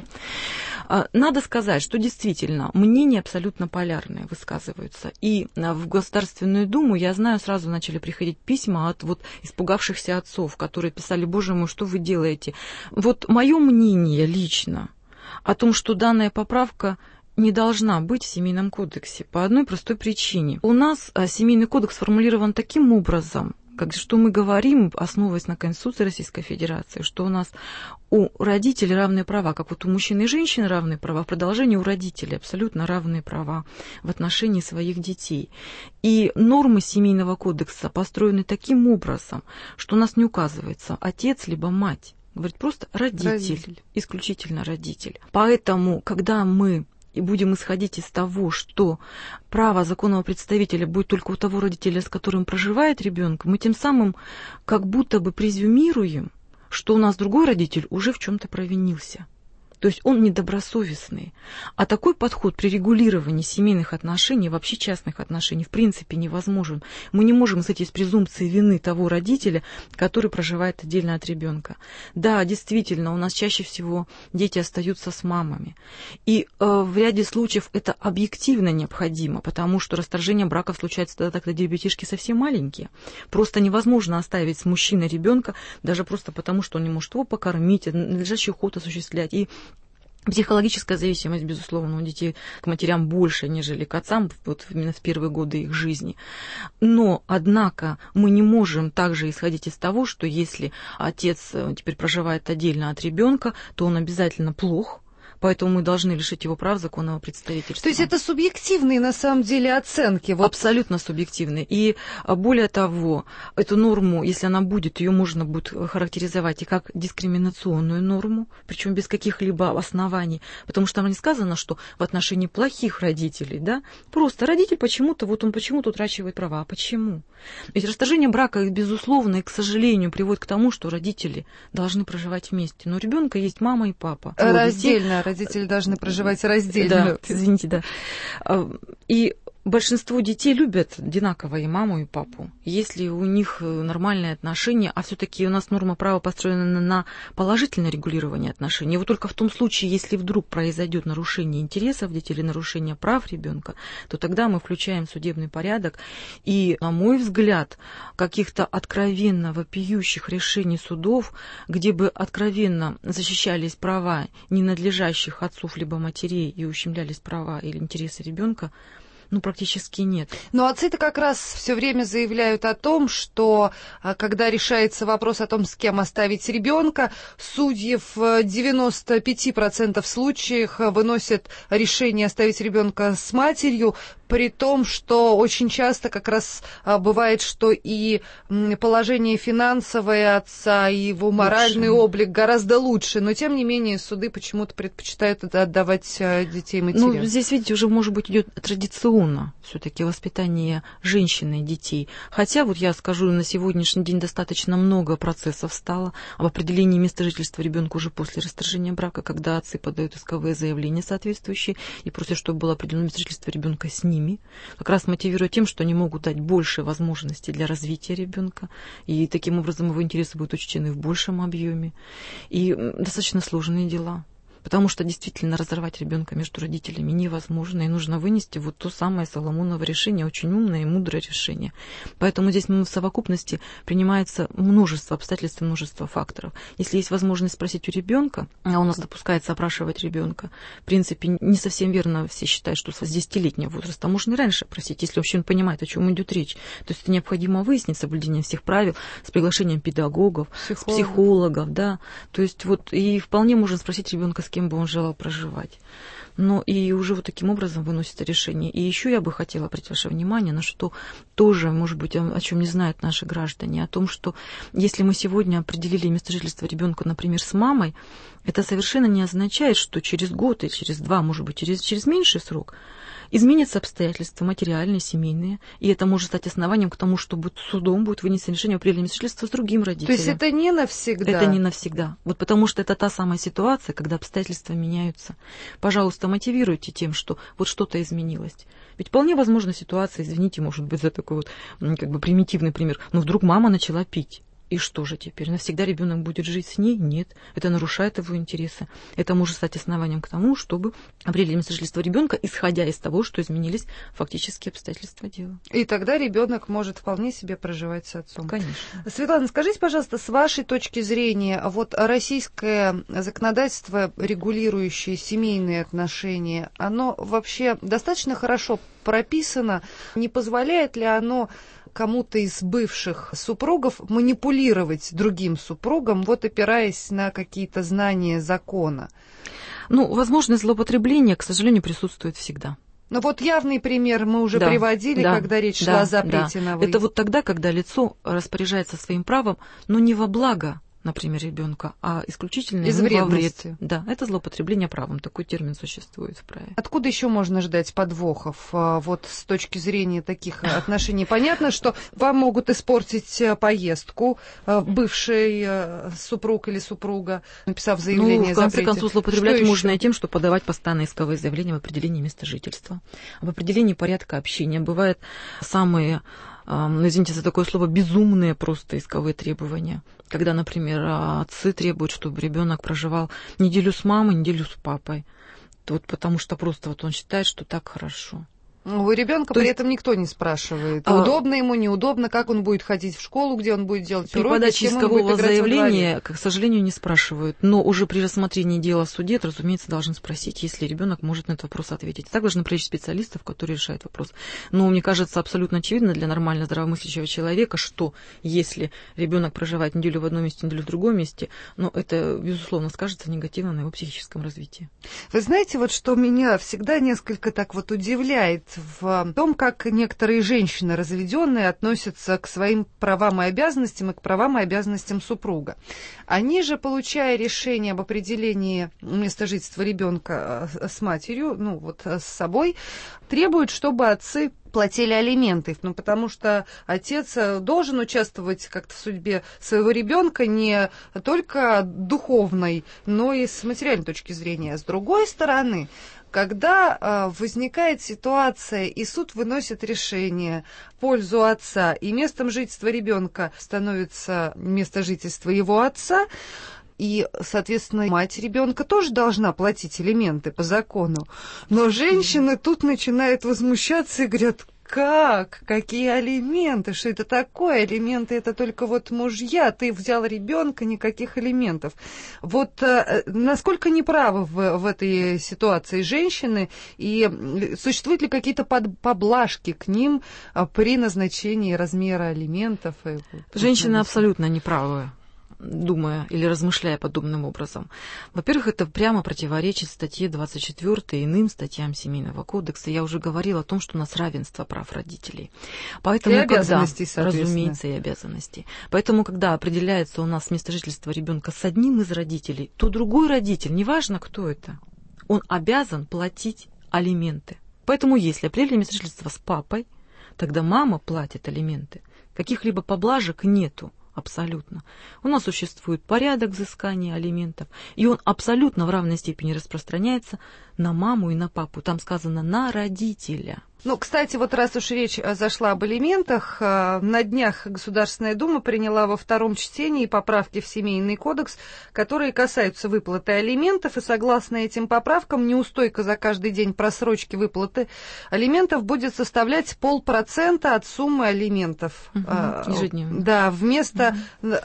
Надо сказать, что действительно мнения абсолютно полярные высказываются. И в Государственную Думу, я знаю, сразу начали приходить письма от испугавшихся отцов, которые писали: «Боже мой, что вы делаете?» Мое мнение лично о том, что данная поправка не должна быть в Семейном кодексе по одной простой причине. У нас Семейный кодекс сформулирован таким образом, что мы говорим, основываясь на Конституции Российской Федерации, что у нас у родителей равные права, как у мужчин и женщин равные права, в продолжении у родителей абсолютно равные права в отношении своих детей. И нормы Семейного кодекса построены таким образом, что у нас не указывается отец либо мать. Говорит просто родитель, исключительно родитель. Поэтому, когда мы и будем исходить из того, что право законного представителя будет только у того родителя, с которым проживает ребенок, мы тем самым как будто бы презюмируем, что у нас другой родитель уже в чем-то провинился. То То есть он недобросовестный. А такой подход при регулировании семейных отношений, вообще частных отношений, в принципе невозможен. Мы не можем исходить из презумпции вины того родителя, который проживает отдельно от ребенка. Да, действительно, у нас чаще всего дети остаются с мамами. И в ряде случаев это объективно необходимо, потому что расторжение браков случается тогда, когда ребятишки совсем маленькие. Просто невозможно оставить с мужчиной ребенка, даже просто потому, что он не может его покормить, надлежащий уход осуществлять. И психологическая зависимость, безусловно, у детей к матерям больше, нежели к отцам, вот именно в первые годы их жизни. Но, однако, мы не можем также исходить из того, что если отец теперь проживает отдельно от ребенка, то он обязательно плох. Поэтому мы должны лишить его прав законного представительства. То есть это субъективные, на самом деле, оценки? Вот. Абсолютно субъективные. И более того, эту норму, если она будет, ее можно будет характеризовать и как дискриминационную норму, причем без каких-либо оснований. Потому что там не сказано, что в отношении плохих родителей, да, просто родитель почему-то, вот он почему-то утрачивает права. А почему? Ведь расторжение брака, безусловно, и, к сожалению, приводит к тому, что родители должны проживать вместе. Но у ребенка есть мама и папа. Раздельно. Родители должны проживать раздельно. Да, извините, да. И большинство детей любят одинаково и маму, и папу. Если у них нормальные отношения, а все-таки у нас норма права построена на положительное регулирование отношений. И вот только в том случае, если вдруг произойдет нарушение интересов детей или нарушение прав ребенка, то тогда мы включаем судебный порядок. И, на мой взгляд, каких-то откровенно вопиющих решений судов, где бы откровенно защищались права ненадлежащих отцов либо матерей и ущемлялись права или интересы ребенка, практически нет. Но отцы-то как раз все время заявляют о том, что когда решается вопрос о том, с кем оставить ребенка, судьи в 95% случаев выносят решение оставить ребенка с матерью, при том, что очень часто как раз бывает, что и положение финансовое отца, и его моральный облик гораздо лучше, но тем не менее суды почему-то предпочитают отдавать детей матерям. Здесь, видите, уже, может быть, идет традиционно все-таки воспитание женщины и детей. Хотя, вот я скажу, на сегодняшний день достаточно много процессов стало об определении места жительства ребенка уже после расторжения брака, когда отцы подают исковые заявления соответствующие и просят, чтобы было определено место жительства ребенка с ними, как раз мотивируя тем, что они могут дать больше возможностей для развития ребенка, и таким образом его интересы будут учтены в большем объеме. И достаточно сложные дела. Потому что действительно разорвать ребенка между родителями невозможно, и нужно вынести вот то самое Соломоново решение, очень умное и мудрое решение. Поэтому здесь в совокупности принимается множество обстоятельств, множество факторов. Если есть возможность спросить у ребенка, а у нас допускается опрашивать ребенка, в принципе, не совсем верно все считают, что с 10-летнего возраста, можно и раньше просить, если вообще он понимает, о чем идет речь. То есть это необходимо выяснить соблюдение всех правил с приглашением педагогов, психологов, да. То есть вот и вполне можно спросить ребенка, с кем бы он желал проживать. Но и уже вот таким образом выносится решение. И еще я бы хотела обратить ваше внимание на что тоже, может быть, о чем не знают наши граждане, о том, что если мы сегодня определили место жительства ребенка, например, с мамой, это совершенно не означает, что через год или через 2, может быть, через меньший срок изменятся обстоятельства материальные, семейные, и это может стать основанием к тому, что судом будет вынесено решение о определении места жительства с другим родителем. То есть это не навсегда? Это не навсегда. Вот потому что это та самая ситуация, когда обстоятельства меняются. Пожалуйста, мотивируйте тем, что вот что-то изменилось. Ведь вполне возможна ситуация, извините, может быть, за такой вот примитивный пример, но вдруг мама начала пить. И что же теперь? Навсегда ребенок будет жить с ней? Нет. Это нарушает его интересы. Это может стать основанием к тому, чтобы определить место жительства ребенка, исходя из того, что изменились фактические обстоятельства дела. И тогда ребенок может вполне себе проживать с отцом. Конечно. Светлана, скажите, пожалуйста, с вашей точки зрения, вот российское законодательство, регулирующее семейные отношения, оно вообще достаточно хорошо прописано? Не позволяет ли оно кому-то из бывших супругов манипулировать другим супругом, вот опираясь на какие-то знания закона? Возможность злоупотребления, к сожалению, присутствует всегда. Но вот явный пример мы уже приводили, когда речь шла о запрете на выезд. Это вот тогда, когда лицо распоряжается своим правом, но не во благо например, ребенка, а исключительно из ему во вред. вредности. Да, это злоупотребление правом. Такой термин существует в праве. Откуда еще можно ждать подвохов? Вот с точки зрения таких отношений. Понятно, что вам могут испортить поездку бывший супруг или супруга, написав заявление о запрете. В конце концов, злоупотреблять Что можно еще? и тем, что подавать постоянные исковые заявления об определении места жительства, об определении порядка общения. Бывают самые, извините за такое слово, безумные просто исковые требования. Когда, например, отцы требуют, чтобы ребенок проживал неделю с мамой, неделю с папой. Вот потому что просто вот он считает, что так хорошо. У ребенка при этом никто не спрашивает, удобно ему, неудобно, как он будет ходить в школу, где он будет делать при уроки, подаче с кем он будет искового играть во дворе. заявления, к сожалению, не спрашивают. Но уже при рассмотрении дела в суде, разумеется, должны спросить, если ребенок может на этот вопрос ответить. Так должны привлечь специалистов, которые решают вопрос. Но мне кажется абсолютно очевидно для нормально здравомыслящего человека, что если ребенок проживает неделю в одном месте, неделю в другом месте, ну, это, безусловно, скажется негативно на его психическом развитии. Вы знаете, вот что меня всегда несколько так вот удивляет в том, как некоторые женщины разведенные относятся к своим правам и обязанностям и к правам и обязанностям супруга. Они же, получая решение об определении места жительства ребенка с матерью, ну вот с собой, требуют, чтобы отцы платили алименты, ну, потому что отец должен участвовать как-то в судьбе своего ребенка не только духовной, но и с материальной точки зрения. С другой стороны, когда возникает ситуация, и суд выносит решение в пользу отца, и местом жительства ребенка становится место жительства его отца, и, соответственно, мать ребенка тоже должна платить алименты по закону. Но женщины тут начинают возмущаться и говорят: как? Какие алименты? Что это такое? Алименты — это только вот мужья. Ты взял ребенка, никаких алиментов. Вот насколько неправы в этой ситуации женщины, и существуют ли какие-то поблажки к ним при назначении размера алиментов? Женщины абсолютно неправы, думая или размышляя подобным образом. Во-первых, это прямо противоречит статье 24 и иным статьям Семейного кодекса. Я уже говорила о том, что у нас равенство прав родителей. Поэтому, и обязанностей, разумеется, и обязанностей. Поэтому, когда определяется у нас место жительства ребенка с одним из родителей, то другой родитель, неважно, кто это, он обязан платить алименты. Поэтому, если определили место жительства с папой, тогда мама платит алименты. Каких-либо поблажек нету. Абсолютно. У нас существует порядок взыскания алиментов, и он абсолютно в равной степени распространяется на маму и на папу. Там сказано «на родителя». Ну, кстати, вот раз уж речь зашла об алиментах, на днях Государственная Дума приняла во втором чтении поправки в Семейный кодекс, которые касаются выплаты алиментов, и согласно этим поправкам неустойка за каждый день просрочки выплаты алиментов будет составлять 0,5% от суммы алиментов. Ежедневно. Да, вместо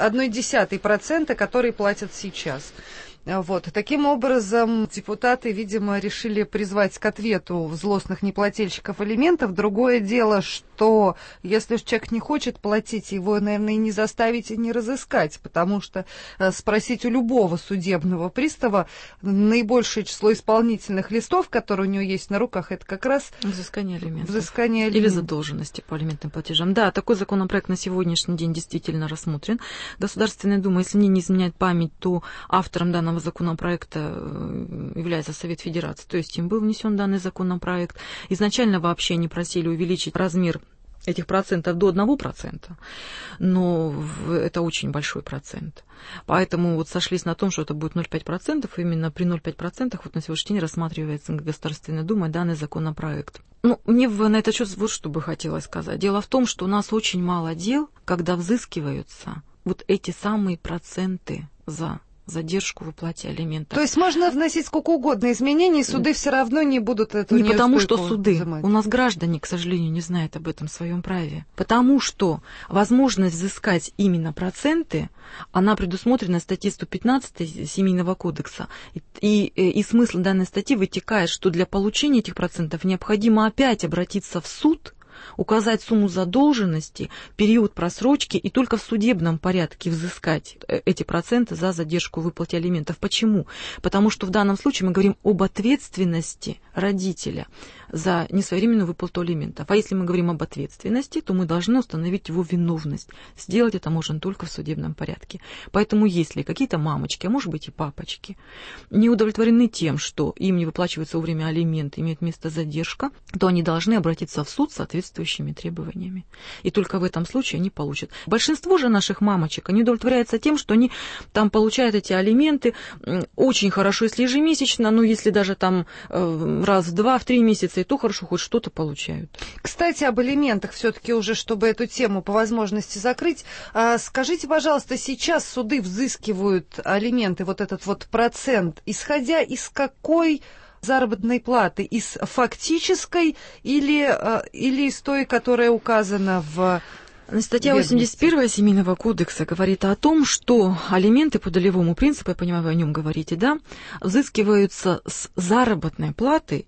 0,1%, которые платят сейчас. Вот. Таким образом, депутаты, видимо, решили призвать к ответу злостных неплательщиков алиментов. Другое дело, что если уж человек не хочет платить, его, наверное, и не заставить, и не разыскать, потому что спросить у любого судебного пристава наибольшее число исполнительных листов, которые у него есть на руках, это как раз взыскание алиментов. Или задолженности по алиментным платежам. Да, такой законопроект на сегодняшний день действительно рассмотрен. Государственная Дума, если мне не изменяет память, то автором данного законопроекта является Совет Федерации, то есть им был внесен данный законопроект. Изначально вообще они просили увеличить размер этих процентов до 1%, но это очень большой процент. Поэтому вот сошлись на том, что это будет 0,5%, именно при 0,5% вот на сегодняшний день рассматривается Государственной Думой данный законопроект. Ну, мне на этот счет вот что бы хотелось сказать. Дело в том, что у нас очень мало дел, когда взыскиваются вот эти самые проценты за задержку в уплате алиментов. То есть можно вносить сколько угодно изменений, суды все равно не будут эту неустойку. Не потому что суды. Взимать. У нас граждане, к сожалению, не знают об этом своем праве. Потому что возможность взыскать именно проценты, она предусмотрена статьей 115 Семейного кодекса. И смысл данной статьи вытекает, что для получения этих процентов необходимо опять обратиться в суд, указать сумму задолженности, период просрочки и только в судебном порядке взыскать эти проценты за задержку в выплате алиментов. Почему? Потому что в данном случае мы говорим об ответственности родителя за несвоевременную выплату алиментов. А если мы говорим об ответственности, то мы должны установить его виновность. Сделать это можно только в судебном порядке. Поэтому если какие-то мамочки, а может быть и папочки, не удовлетворены тем, что им не выплачиваются вовремя алименты, имеет место задержка, то они должны обратиться в суд с соответствующими требованиями. И только в этом случае они получат. Большинство же наших мамочек, они удовлетворяются тем, что они там получают эти алименты очень хорошо, если ежемесячно, но если даже там раз в 2-3 месяца, и то хорошо, хоть что-то получают. Кстати, об алиментах все-таки уже, чтобы эту тему по возможности закрыть. Скажите, пожалуйста, сейчас суды взыскивают алименты, вот этот вот процент, исходя из какой заработной платы? Из фактической или из той, которая указана в... Статья 81 Семейного кодекса говорит о том, что алименты по долевому принципу, я понимаю, вы о нем говорите, да, взыскиваются с заработной платы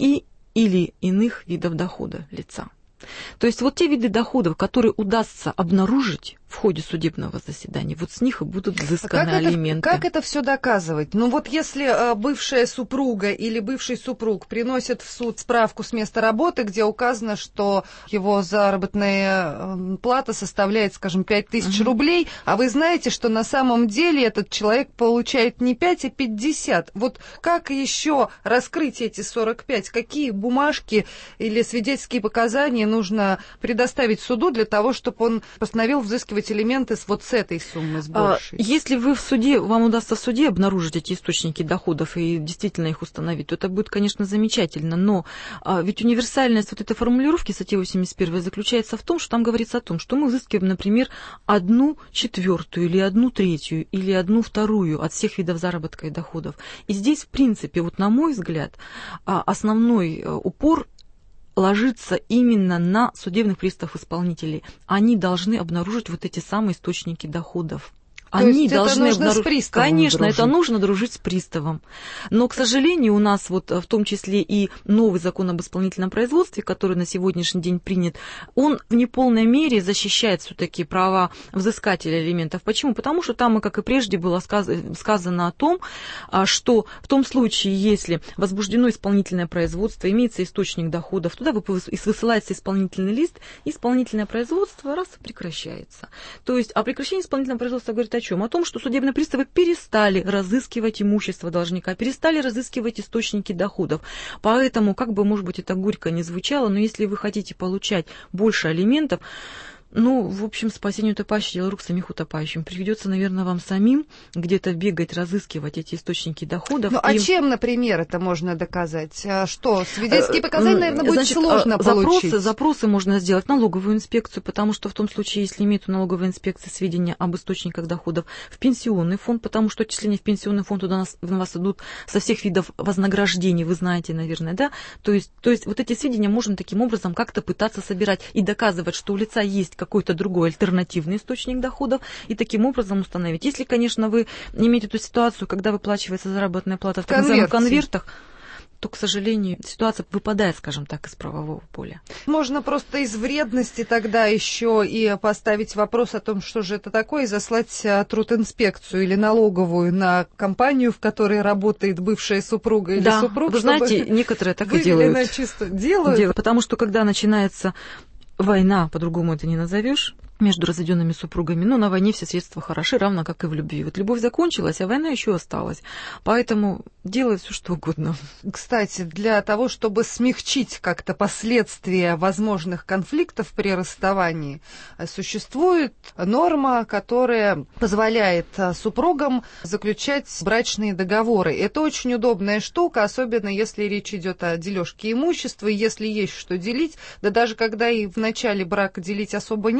или иных видов дохода лица. То есть вот те виды доходов, которые удастся обнаружить в ходе судебного заседания, вот с них и будут взысканы алименты. Как это все доказывать? Ну вот если бывшая супруга или бывший супруг приносит в суд справку с места работы, где указано, что его заработная плата составляет, скажем, 5000 рублей, а вы знаете, что на самом деле этот человек получает не 5, а 50. Вот как еще раскрыть эти 45? Какие бумажки или свидетельские показания нужно предоставить суду для того, чтобы он постановил взыскивать элементы вот с этой суммы, с большей? Если вы в суде, вам удастся в суде обнаружить эти источники доходов и действительно их установить, то это будет, конечно, замечательно. Но ведь универсальность вот этой формулировки статьи 81 заключается в том, что там говорится о том, что мы взыскиваем, например, 1/4 или 1/3 или 1/2 от всех видов заработка и доходов. И здесь, в принципе, вот на мой взгляд, основной упор ложится именно на судебных приставов-исполнителей. Они должны обнаружить вот эти самые источники доходов. Они должны обнаружить. С приставом Конечно, дружить. это нужно дружить с приставом. Но, к сожалению, у нас вот в том числе и новый закон об исполнительном производстве, который на сегодняшний день принят, он в неполной мере защищает все-таки права взыскателя алиментов. Почему? Потому что там, как и прежде было сказано о том, что в том случае, если возбуждено исполнительное производство, имеется источник доходов, туда высылается исполнительный лист, исполнительное производство раз и прекращается. То есть, а прекращение исполнительного производства говорит о чем? О том, что судебные приставы перестали разыскивать имущество должника, перестали разыскивать источники доходов. Поэтому, как бы, может быть, это горько не звучало, но если вы хотите получать больше алиментов, ну, в общем, спасению утопающих дело рук самих утопающим. Приведется, наверное, вам самим где-то бегать, разыскивать эти источники доходов. Ну, а чем, например, это можно доказать? Что? Свидетельские показания, наверное, будет сложно получить. Запросы можно сделать в налоговую инспекцию, потому что в том случае, если имеет у налоговой инспекции сведения об источниках доходов, в пенсионный фонд, потому что отчисления в пенсионный фонд туда на вас идут со всех видов вознаграждений, вы знаете, наверное, да? То есть вот эти сведения можно таким образом как-то пытаться собирать и доказывать, что у лица есть какой-то другой альтернативный источник доходов, и таким образом установить. Если, конечно, вы имеете эту ситуацию, когда выплачивается заработная плата в так называемых конвертах, то, к сожалению, ситуация выпадает, скажем так, из правового поля. Можно просто из вредности тогда еще и поставить вопрос о том, что же это такое, и заслать трудинспекцию или налоговую на компанию, в которой работает бывшая супруга или супруг. Вы знаете, некоторые так и делают. Делают. Потому что, когда начинается война, по-другому это не назовешь, между разведенными супругами, но на войне все средства хороши, равно как и в любви. Вот любовь закончилась, а война еще осталась. Поэтому делай все, что угодно. Кстати, для того, чтобы смягчить как-то последствия возможных конфликтов при расставании, существует норма, которая позволяет супругам заключать брачные договоры. Это очень удобная штука, особенно если речь идет о дележке имущества, и если есть что делить, да даже когда и в начале брака делить особо нечего,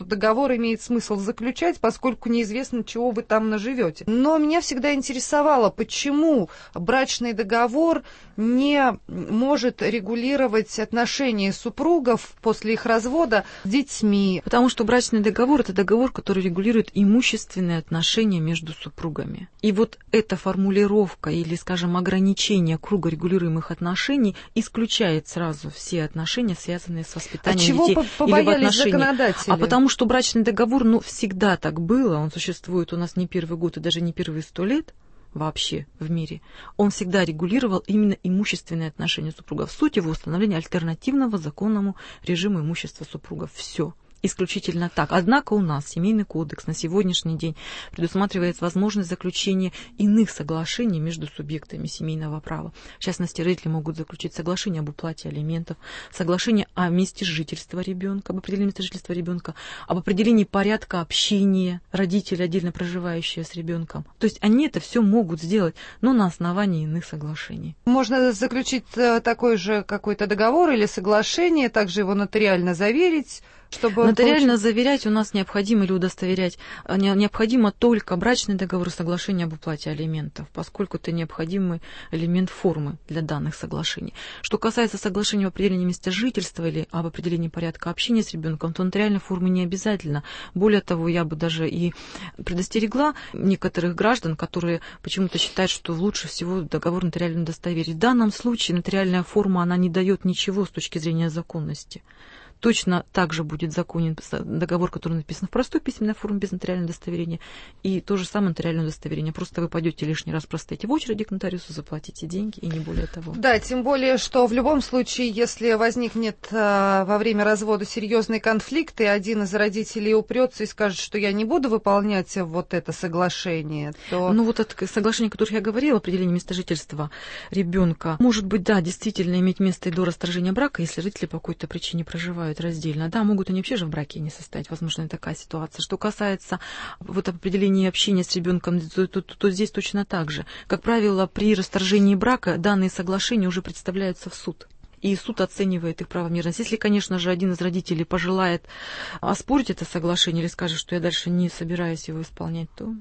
что договор имеет смысл заключать, поскольку неизвестно, чего вы там наживете. Но меня всегда интересовало, почему брачный договор не может регулировать отношения супругов после их развода с детьми. Потому что брачный договор – это договор, который регулирует имущественные отношения между супругами. И вот эта формулировка или, скажем, ограничение круга регулируемых отношений исключает сразу все отношения, связанные с воспитанием детей. Чего побоялись законодатели? А потому что брачный договор, всегда так было, он существует у нас не первый год и даже не первые 100 лет вообще в мире. Он всегда регулировал именно имущественные отношения супругов. Суть его установления альтернативного законному режиму имущества супругов. Все. Исключительно так. Однако у нас Семейный кодекс на сегодняшний день предусматривает возможность заключения иных соглашений между субъектами семейного права. В частности, родители могут заключить соглашение об уплате алиментов, соглашение о месте жительства ребенка, об определении места жительства ребенка, об определении порядка общения родителей, отдельно проживающие с ребенком. То есть они это все могут сделать, но на основании иных соглашений. Можно заключить такой же какой-то договор или соглашение, также его нотариально заверить, чтобы нотариально заверять у нас необходимо или удостоверять необходимо только брачный договор и соглашение об уплате алиментов, поскольку это необходимый элемент формы для данных соглашений. Что касается соглашения об определении места жительства или об определении порядка общения с ребенком, то нотариальной формы не обязательно. Более того, я бы даже и предостерегла некоторых граждан, которые почему-то считают, что лучше всего договор нотариально удостоверить. В данном случае нотариальная форма, она не дает ничего с точки зрения законности. Точно так же будет законен договор, который написан в простой письменной форме без нотариального удостоверения, и то же самое нотариальное удостоверение. Просто вы пойдете лишний раз, простоите в очереди к нотариусу, заплатите деньги, и не более того. Да, тем более, что в любом случае, если возникнет во время развода серьезный конфликт, и один из родителей упрется и скажет, что я не буду выполнять вот это соглашение, то... Вот это соглашение, о котором я говорила, определение места жительства ребенка, может быть, да, действительно иметь место и до расторжения брака, если родители по какой-то причине проживают раздельно. Да, могут они вообще же в браке не состоять, возможно, такая ситуация. Что касается определения общения с ребенком, то здесь точно так же. Как правило, при расторжении брака данные соглашения уже представляются в суд. И суд оценивает их правомерность. Если, конечно же, один из родителей пожелает оспорить это соглашение или скажет, что я дальше не собираюсь его исполнять, то...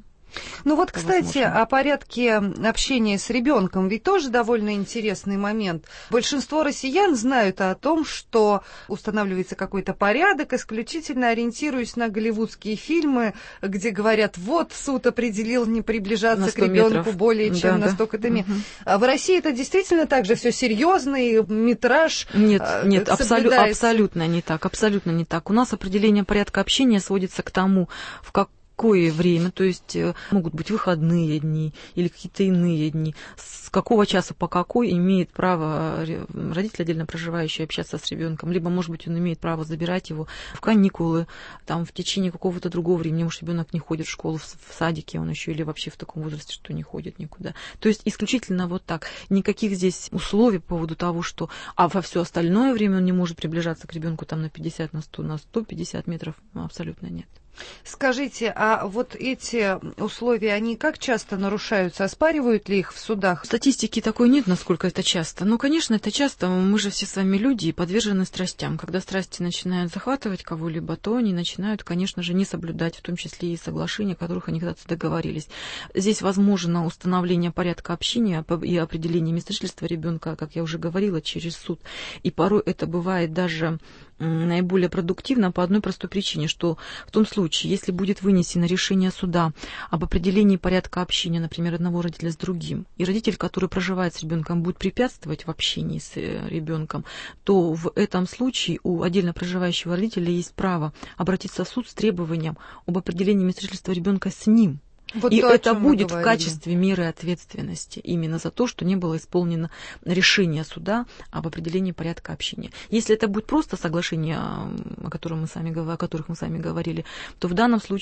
Кстати, о порядке общения с ребенком ведь тоже довольно интересный момент. Большинство россиян знают о том, что устанавливается какой-то порядок, исключительно ориентируясь на голливудские фильмы, где говорят, вот суд определил не приближаться к ребенку более чем на столько-то метров. В России это действительно так же все серьезно, и метраж Нет, абсолютно не так, абсолютно не так. У нас определение порядка общения сводится к тому, в какое время, то есть могут быть выходные дни или какие-то иные дни, с какого часа по какой имеет право родитель, отдельно проживающий, общаться с ребенком, либо, может быть, он имеет право забирать его в каникулы, там, в течение какого-то другого времени, может, ребенок не ходит в школу, в садике он еще, или вообще в таком возрасте, что не ходит никуда. То есть исключительно вот так. Никаких здесь условий по поводу того, что во все остальное время он не может приближаться к ребенку там на 50, на 100, на 150 метров, абсолютно нет. Скажите, а вот эти условия, они как часто нарушаются? Оспаривают ли их в судах? Статистики такой нет, насколько это часто. Конечно, это часто. Мы же все с вами люди и подвержены страстям. Когда страсти начинают захватывать кого-либо, то они начинают, конечно же, не соблюдать, в том числе и соглашения, о которых они когда-то договорились. Здесь возможно установление порядка общения и определение места жительства ребенка, как я уже говорила, через суд. И порой это бывает даже наиболее продуктивно по одной простой причине, что в том случае, если будет вынесено решение суда об определении порядка общения, например, одного родителя с другим, и родитель, который проживает с ребенком, будет препятствовать в общении с ребенком, то в этом случае у отдельно проживающего родителя есть право обратиться в суд с требованием об определении места жительства ребенка с ним. Вот и то, это будет в качестве меры ответственности именно за то, что не было исполнено решение суда об определении порядка общения. Если это будет просто соглашение, о которых мы с вами говорили, то в данном случае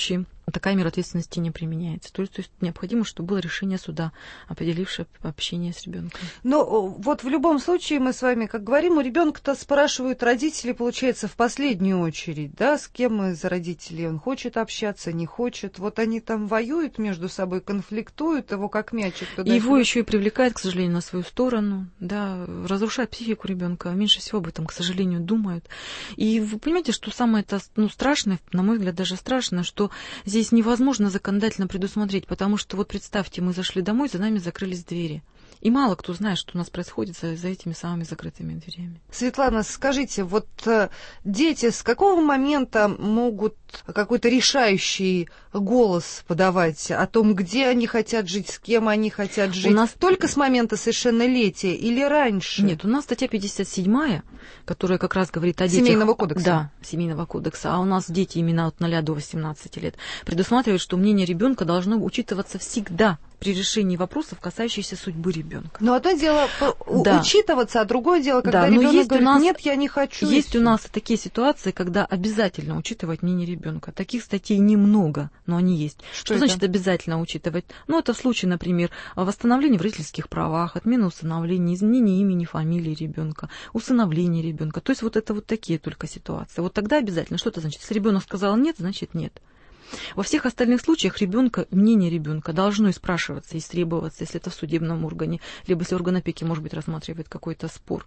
такая мера ответственности не применяется. То есть необходимо, чтобы было решение суда, определившее общение с ребенком. Но вот в любом случае мы с вами, как говорим, у ребенка-то спрашивают родители, получается, в последнюю очередь, да, с кем из родителей он хочет общаться, не хочет. Вот они там воюют между собой, конфликтуют, его как мячик туда. Его еще и привлекает, к сожалению, на свою сторону, да, разрушает психику ребенка. Меньше всего об этом, к сожалению, думают. И вы понимаете, что самое это, страшное, на мой взгляд, даже страшно, что здесь невозможно законодательно предусмотреть, потому что вот представьте, мы зашли домой, за нами закрылись двери. И мало кто знает, что у нас происходит за этими самыми закрытыми дверями. Светлана, скажите, вот дети с какого момента могут какой-то решающий голос подавать о том, где они хотят жить, с кем они хотят жить? У нас только с момента совершеннолетия или раньше? Нет, у нас статья 57, которая как раз говорит о детях. Семейного кодекса. Да, Семейного кодекса. А у нас дети именно от 0 до 18 лет. Предусматривает, что мнение ребенка должно учитываться всегда при решении вопросов, касающихся судьбы ребенка. Но одно дело учитываться, а другое дело, когда ребенок говорит, нет, я не хочу. Есть у нас такие ситуации, когда обязательно учитывать мнение ребенка. Таких статей немного, но они есть. Что значит обязательно учитывать? Ну, это в случае, например, восстановления в родительских правах, отмена усыновления, изменения имени, фамилии ребенка, усыновления ребенка. То есть вот это вот такие только ситуации. Вот тогда обязательно. Что это значит? Если ребенок сказал нет, значит нет. Во всех остальных случаях мнение ребенка должно и спрашиваться, и требоваться, если это в судебном органе, либо если орган опеки, может быть, рассматривает какой-то спор.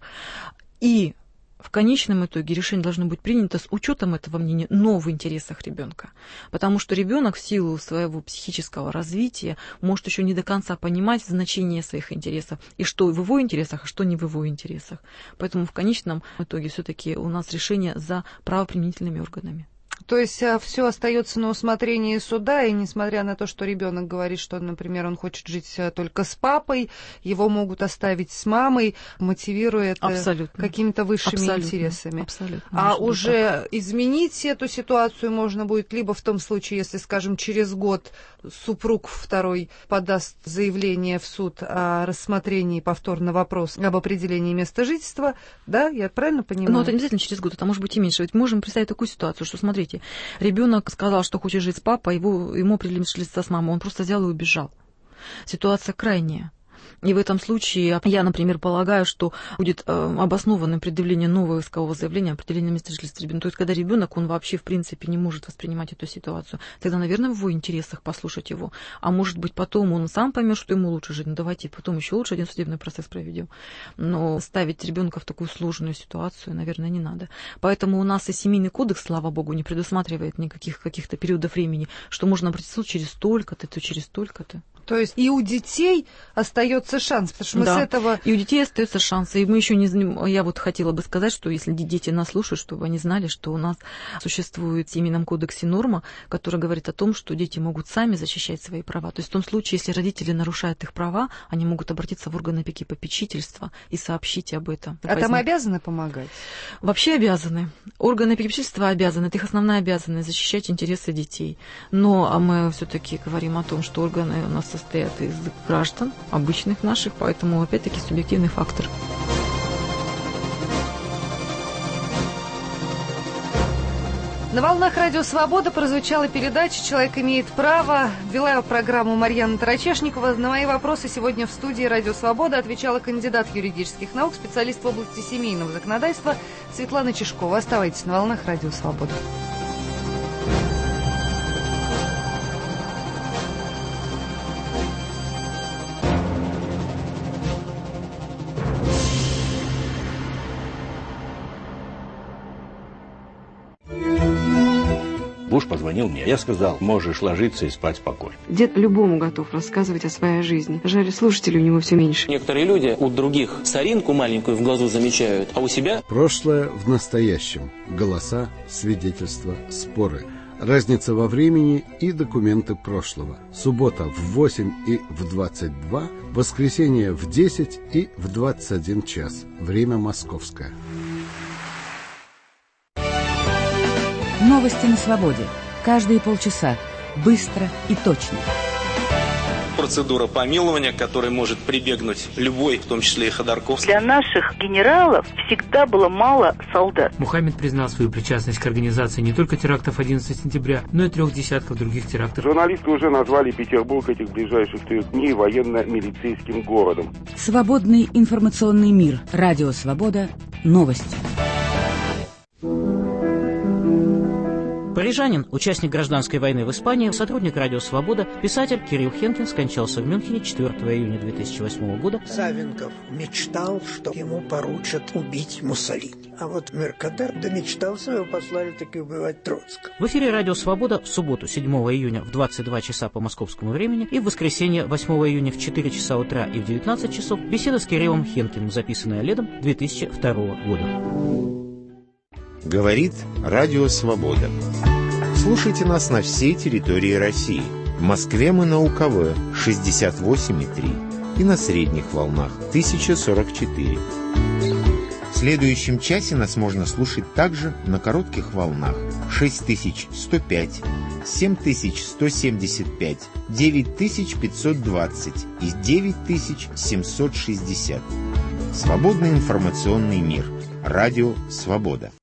И в конечном итоге решение должно быть принято с учетом этого мнения, но в интересах ребенка. Потому что ребенок в силу своего психического развития может еще не до конца понимать значение своих интересов, и что в его интересах, а что не в его интересах. Поэтому в конечном итоге все-таки у нас решение за правоприменительными органами. То есть все остается на усмотрении суда, и несмотря на то, что ребенок говорит, что, например, он хочет жить только с папой, его могут оставить с мамой, мотивируя это какими-то высшими интересами. А уже изменить эту ситуацию можно будет либо в том случае, если, скажем, через год супруг второй подаст заявление в суд о рассмотрении повторно вопроса об определении места жительства, да, я правильно понимаю? Но это не обязательно через год, это может быть и меньше. Ведь можем представить такую ситуацию, что, смотрите, ребенок сказал, что хочет жить с папой, ему определили жительство с мамой, он просто взял и убежал. Ситуация крайняя. И в этом случае я, например, полагаю, что будет обоснованное предъявление нового искового заявления о определении места жительства ребенка. То есть, когда ребенок, он вообще, в принципе, не может воспринимать эту ситуацию, тогда, наверное, в его интересах послушать его. А может быть, потом он сам поймет, что ему лучше жить. Ну, давайте потом еще лучше один судебный процесс проведем. Но ставить ребенка в такую сложную ситуацию, наверное, не надо. Поэтому у нас и Семейный кодекс, слава богу, не предусматривает никаких каких-то периодов времени, что можно обратиться в суд через столько-то, то через столько-то. То есть и у детей остается шанс, потому что мы с этого... И у детей остается шанс. И мы еще не знаем, я вот хотела бы сказать, что если дети нас слушают, чтобы они знали, что у нас существует в Семейном кодексе норма, которая говорит о том, что дети могут сами защищать свои права. То есть в том случае, если родители нарушают их права, они могут обратиться в органы опеки и попечительства и сообщить об этом. А там обязаны помогать? Вообще обязаны. Органы опеки и попечительства обязаны. Это их основная обязанность — защищать интересы детей. Но мы все-таки говорим о том, что органы у нас состоят из граждан, обычных наших, поэтому, опять-таки, субъективный фактор. На волнах Радио Свобода прозвучала передача «Человек имеет право». Вела программу Марьяна Тарачешникова. На мои вопросы сегодня в студии Радио Свобода отвечала кандидат юридических наук, специалист в области семейного законодательства Светлана Чешкова. Оставайтесь на волнах Радио Свобода. Буш позвонил мне. Я сказал, можешь ложиться и спать спокойно. Дед любому готов рассказывать о своей жизни. Жаль, слушателей у него все меньше. Некоторые люди у других соринку маленькую в глазу замечают, а у себя... Прошлое в настоящем. Голоса, свидетельства, споры. Разница во времени и документы прошлого. Суббота в 8 и в 22, воскресенье в 10 и в 21 час. Время московское. Новости на свободе. Каждые полчаса. Быстро и точно. процедура помилования, к которой может прибегнуть любой, в том числе и Ходорковский. Для наших генералов всегда было мало солдат. Мухаммед признал свою причастность к организации не только терактов 11 сентября, но и 3 десятков других терактов. Журналисты уже назвали Петербург этих ближайших 3 дней военно-милицейским городом. Свободный информационный мир. Радио «Свобода». Новости. Парижанин, участник гражданской войны в Испании, сотрудник «Радио Свобода», писатель Кирилл Хенкин скончался в Мюнхене 4 июня 2008 года. Савенков мечтал, что ему поручат убить Муссолини. А вот Меркадер домечтался, его послали таки убивать Троцкого. В эфире «Радио Свобода» в субботу 7 июня в 22 часа по московскому времени и в воскресенье 8 июня в 4 часа утра и в 19 часов беседа с Кириллом Хенкиным, записанная летом 2002 года. Говорит Радио Свобода. Слушайте нас на всей территории России. В Москве мы на УКВ 68,3 и на средних волнах 1044. В следующем часе нас можно слушать также на коротких волнах 6105, 7175, 9520 и 9760. Свободный информационный мир. Радио Свобода.